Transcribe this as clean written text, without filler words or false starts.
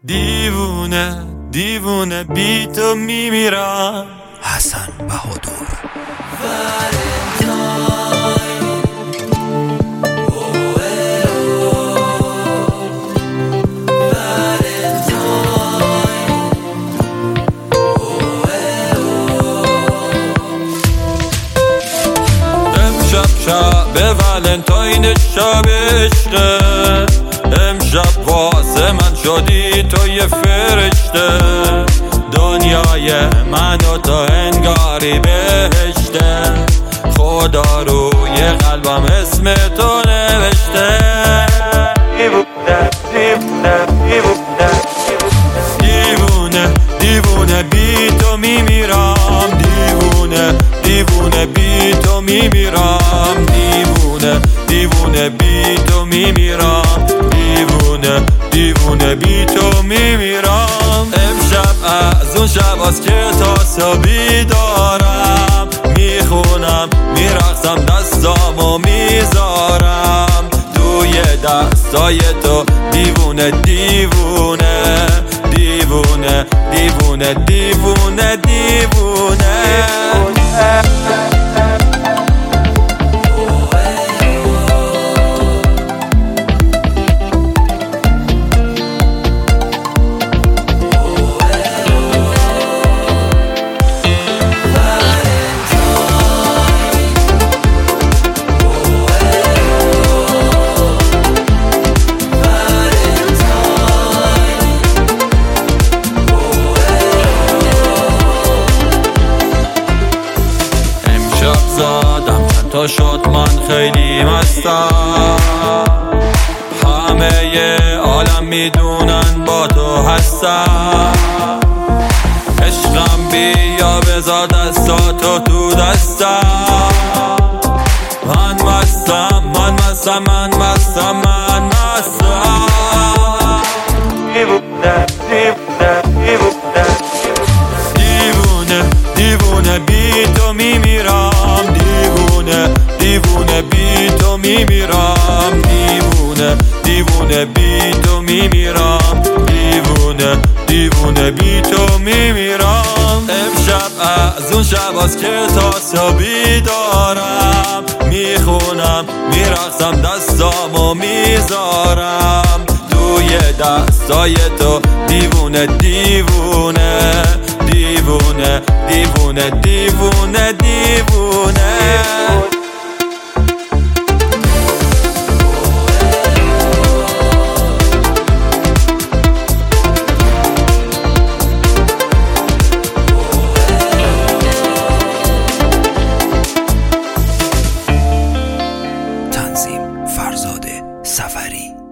دیوونه دیوونه بی تو میمیرم. حسن بهادر. شب ولنتاین شب عشقه، امشب واسه من شدی تو یه فرشته. دنیای من و تو انگاری بهشته، خدا روی قلبم اسم تو نوشته. دیوونه دیوونه دیوونه دیوونه دیوونه بی تو میمیرم. دیوونه دیوونه بی تو میمیرم. دیوونه دیوونه بی تو میمیرم. دیوونه دیوونه بی تو میمیرم. امشب از اون شباست که تا صبح دارم میخونم، میرقصم، دستامو میذارم توی دستای تو. دیوونه دیوونه دیوونه دیوونه دیوونه دیوونه. زادم چند تا شد، من خیلی مستم، همه عالم میدونن با تو هستم. عشقم بیا بذار دستاتو تو دستم. من مستم من مستم من مستم من مستم. دیوونه دیوونه دیوونه دیوونه دیوونه بی تو میمیرم. دیوونه دیوونه بی تو میمیرم. دیوونه دیوونه بی تو میمیرم. دیوونه دیوونه بی تو میمیرم. امشب از اون شباست که تا صبح دارم میخونم، میرقصم، دستامو میذارم توی دستای تو. دیوونه دیوونه دیوونه دیوونه دیوونه دیوونه. تنظیم فرزاد سفری.